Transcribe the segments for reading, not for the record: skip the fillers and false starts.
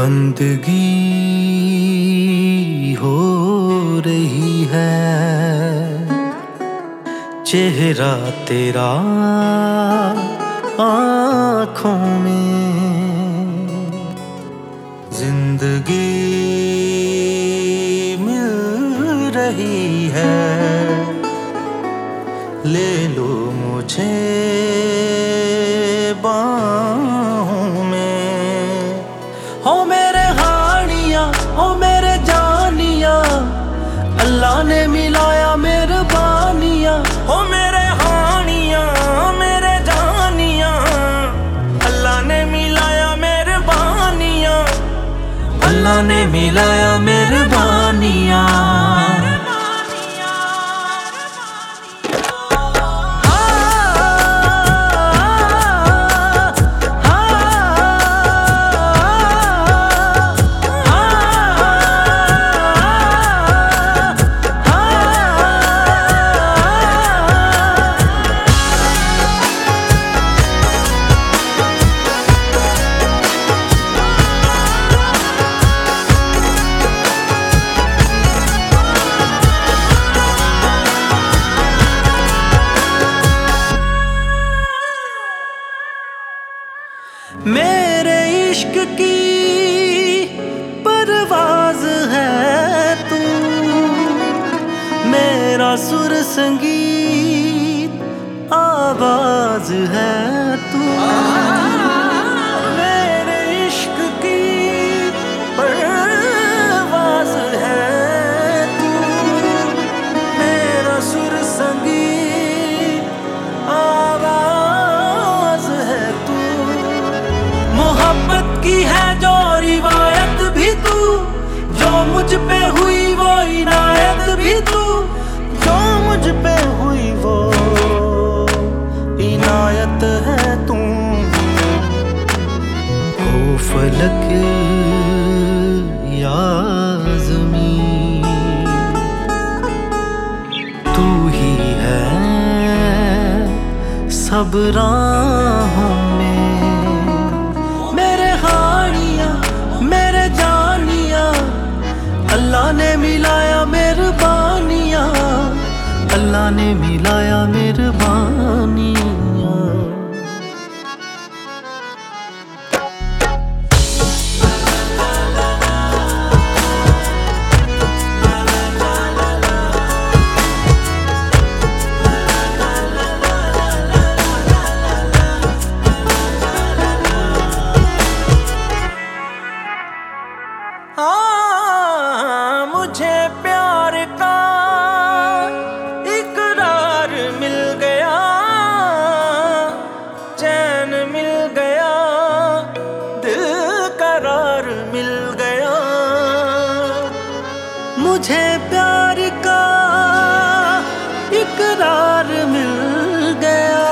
बंदगी हो रही है, चेहरा तेरा आँखों में, जिंदगी मिल रही है, ले लो मुझे बाहों में। हो मेरे हानिया, हो मेरे जानिया, अल्लाह ने मिलाया मेहरबानिया। हो मेरे हानिया, मेरे जानिया, अल्लाह ने मिलाया मेहरबानिया, अल्लाह ने मिलाया मेहरबानिया। मेरे इश्क की परवाज़ है तू, मेरा सुर संगीत आवाज़ है तू। मेरे इश्क की परवाज़ है तू, मेरा सुर संगीत आवाज़ है तू। मोहब्बत की है जो रिवायत भी तू, जो मुझ पे हुई वो इनायत भी तू, जो मुझ पे हुई वो इनायत है तू। हो फलक या ज़मीन, तू ही है सब राहों में। मेरे जानिया, अल्लाह ने मिलाया मेहरबानिया, अल्लाह ने मिलाया मेहरबानिया। मुझे प्यार का इकरार मिल गया, चैन मिल गया, दिल करार मिल गया। मुझे प्यार का इकरार मिल गया,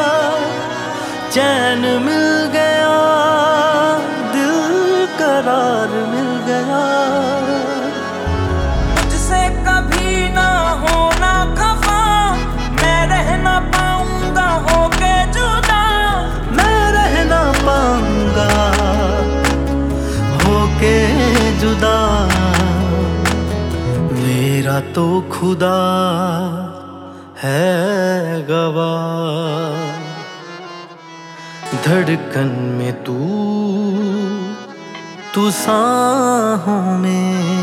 चैन मिल गया, दिल करार मिल गया। मुझसे कभी ना होना खफा, मैं रह ना पाऊंगा होके जुदा, मैं रह ना पाऊंगा होके जुदा। मेरा तो खुदा है गवाह, धड़कन में तू सांहों में।